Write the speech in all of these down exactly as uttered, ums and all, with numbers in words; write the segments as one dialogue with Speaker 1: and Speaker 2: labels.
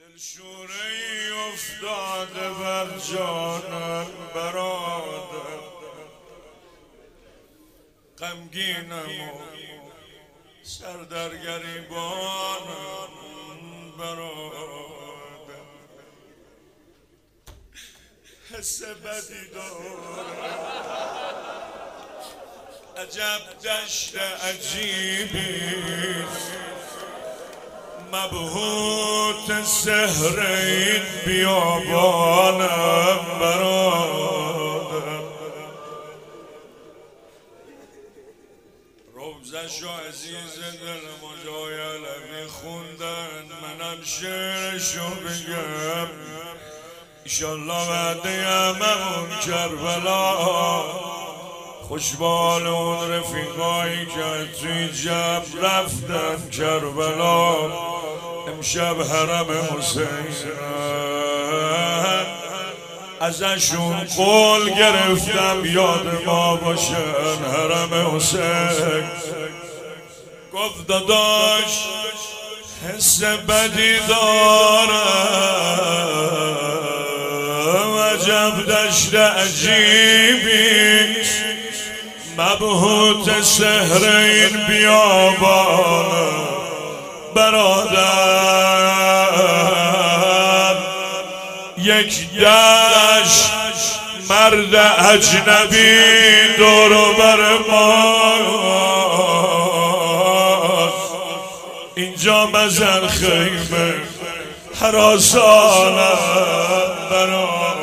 Speaker 1: دلشوره ای افتاده بر جانم برادر، غمگینم و سر در گریبانم برادر، حس بدی دارم، عجب دشت عجیبیست، مبهوت سحر این بیابانم برادر، روزش و عزیز دل مجای علوی خوندن، منم شعرشو بگم ایشالله وعده هممون کربلا، خوشبال اون رفیقایی که توی جب رفتن کربلا، امشب حرم حسینن، ازشون قول گرفتم یاد ما باشن حرم حسین. گفت داداش حس بدی دارم، عجب دشت عجیبی، مبهوت سحر این بیابان برادر، یک دشت مرد اجنبی دور و بر ماست، اینجا مزن خیمه هراسانم برادر،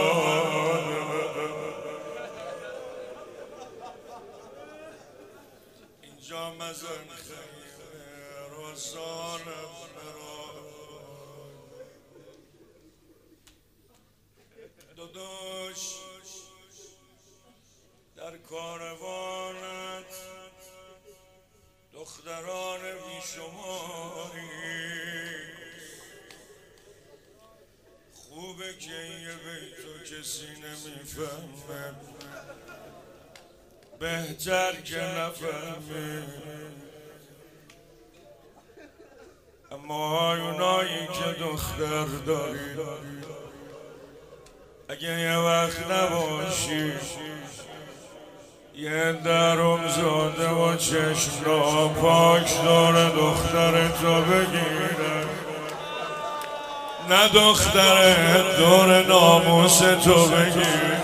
Speaker 1: اینجا مزن خیمه هراسانم برادر. داداش در کاروانت دختران بیشماری، خوبه که یه بیتو کسی نمیفهمه، بهتر که نفهمه، اما اونایی که دختر داری اگه یه وقت نباشی یه درم زاده و چشم را پاک داره دختر تو بگیره، نه دختر دور ناموس تو بگیره.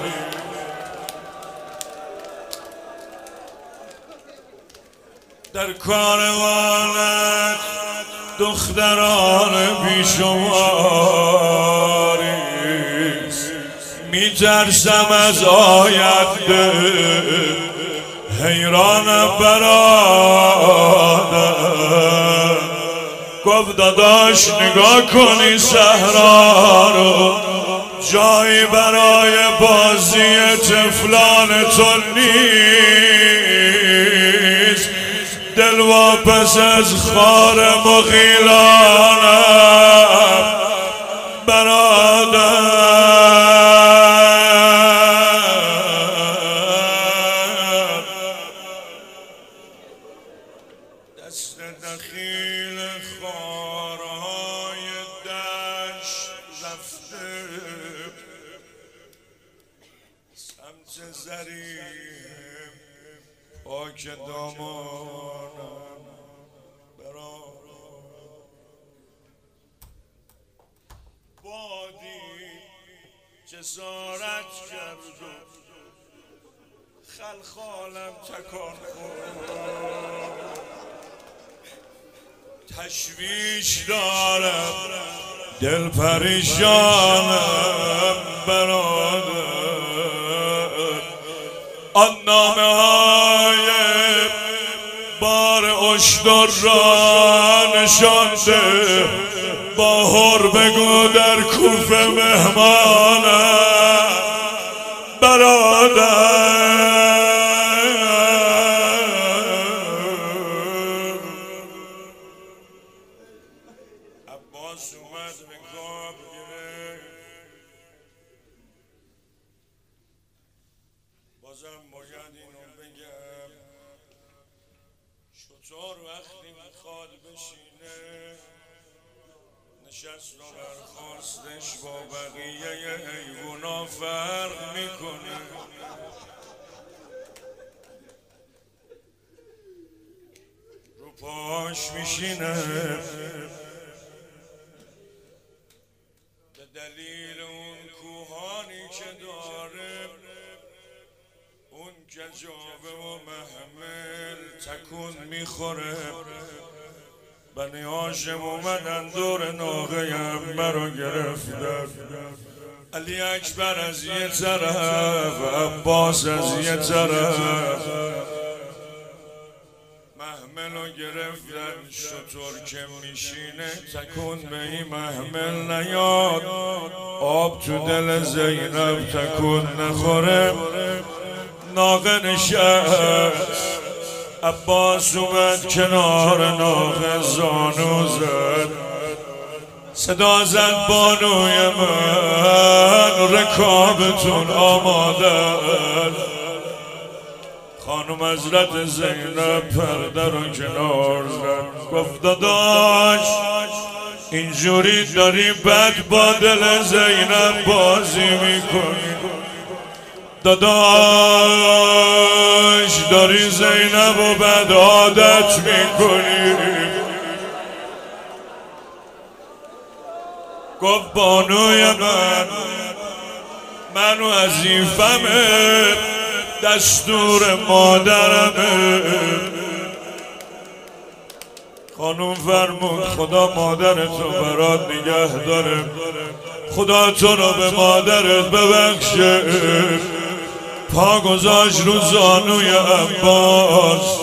Speaker 1: در کاروانت دختران بیشماریست، میترسم از آینده حیرانم برادر. گفت داداش نگاه کنی صحرا رو، جایی برای بازی طفلان تو نیست، دلواپس از خار مغیلانم برادر. دست دخیل خارهای دشت رفته سمت زریم پاک دامانم برادر. بادی جسارت کرد و خلخالم تکان خورد، تشویش دارم دل پریشانم برادر. آن نامه های بار اشتر را نشانده، با هر بگو در کوفه مهمانم برادر. عباس اومد به خواب گرفت، بازم باید اینو بگم، شطور وقتی میخواد بشینه نشست و برخواستش با بقیه حیونا فرق میکنه. رو پاش میشینه به دلیل اون کوهانی که داره، اون کجاوه و محمل تکون میخوره. بنی هاشم اومدن دور ناقه عنبر رو گرفتن. علی اکبر از یه طرف، عباس از یه طرف، محمل رو گرفتن. شطور که میشینه تکون به این محمل نیاد، آب تو دل زینب تکون نخوره. ناقه نشست، عباس اومد کنار ناقه زانو زد، صدا زد بانوی من رکابتون آماده. خانم حضرت زینب پرده رو کنار زد، گفت داداش اینجوری داری بد با دل زینب بازی میکنی، داداش داری زینب و بد عادت میکنی. گفت بانوی من، من وظیفمه، دستور مادرمه. خانوم فرمود خدا مادرتو برات نگه داره، خدا تو رو به مادرت ببخشه. پا گذاشت رو زانوی عباس،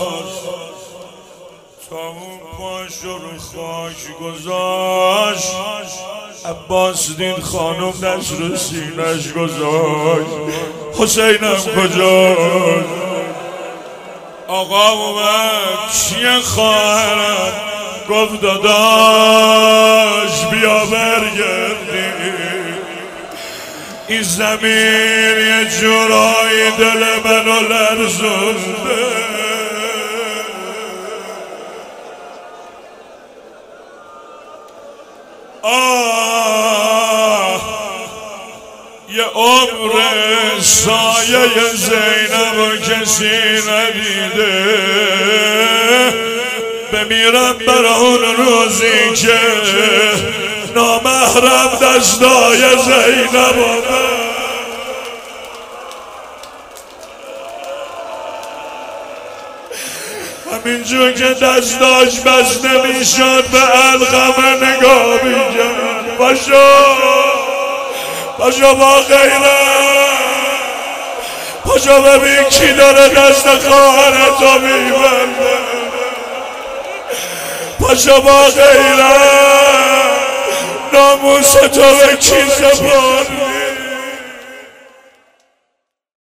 Speaker 1: تا اون پاش رو خاک گذاشت. عباس دید خانم دست رو سینش گذاشت. حسینم کجاست؟ آقا اومد، چیه خواهرم؟ گفت داداش بیا برگردی، این زمین یه جورایی دل منو لرزونده. آه یه عمر سایه زینب و کسی ندیده، بمیرم برا اون روزی که نامحرم دستای زینب و همینجور که دستاش بس نمیشد به علقمه نگاه میکرد. پاشو پاشو با غیرت، پاشو ببین کی داره دست خواهرتو میبنده. پاشو با غیرت، ناموس تو به کی سپرد